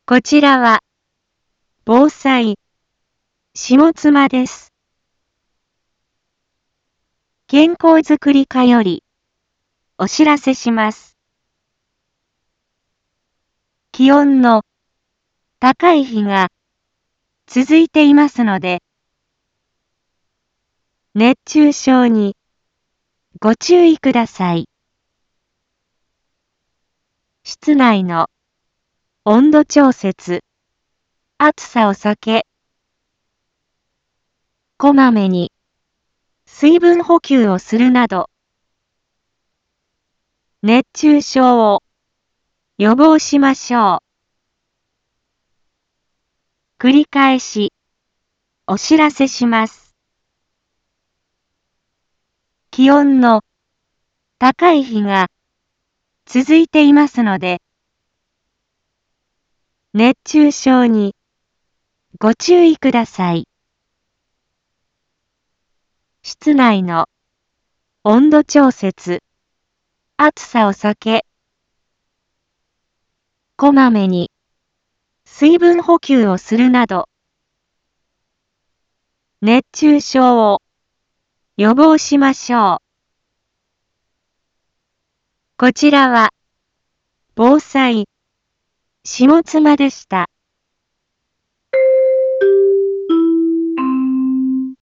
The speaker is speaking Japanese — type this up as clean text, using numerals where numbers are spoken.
こちらは、防災、下妻です。健康づくり課より、お知らせします。気温の高い日が続いていますので、熱中症にご注意ください。室内の温度調節、暑さを避け、こまめに水分補給をするなど、熱中症を予防しましょう。繰り返しお知らせします。気温の高い日が続いていますので、熱中症にご注意ください。室内の温度調節、暑さを避け、こまめに水分補給をするなど、熱中症を予防しましょう。こちらは、防災、下妻でした。